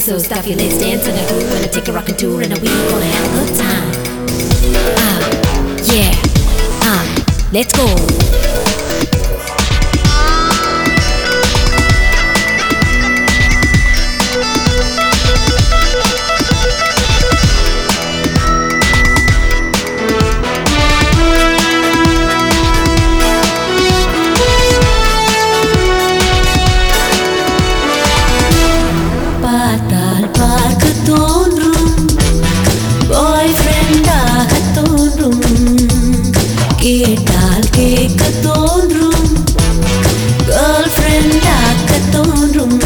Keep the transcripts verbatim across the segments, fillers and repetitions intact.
So stop your legs, dance in a groove, and take a rockin' tour, and we gonna have a good time. Ah, yeah, ah, let's go. பார்த்தால் பார்க்க தோன்றும், பாய் ஃப்ரெண்டாக தோன்றும், கேட்டால் கேட்க தோன்றும், girl ஃப்ரெண்டாக தோன்றும்.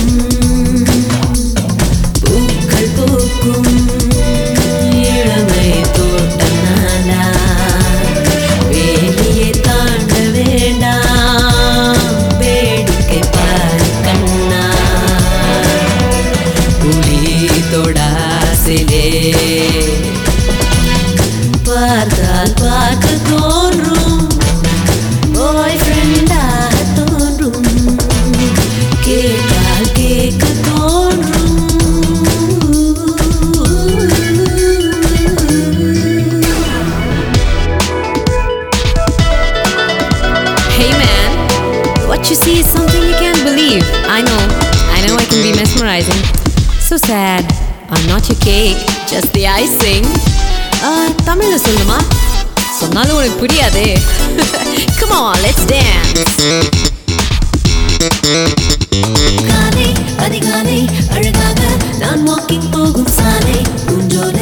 பூக்கள் பூக்கும் இளமை தோட்டம் நானா, வேலியை தாண்ட வேண்டாம், வேடிக்கை பாரு கண்ணா. தொடாசிலே பார்த்தால் பார்க்க தோன்றும், பாய் ஃப்ரெண்டாக தோன்றும், கேட்டால் கேட்க தோன்றும். Hey man, what you see is something you can't believe. I know, I know I can be mesmerizing. So sad, I'm not your cake, just the icing. Uh, தமிழ்ல சொல்லுமா? சொன்னாலும் உனக்கு புரியாதே. Come on, let's dance. காலை அதிகாலை அழகாக நான் walking போகும் சாலை, உன்றோடு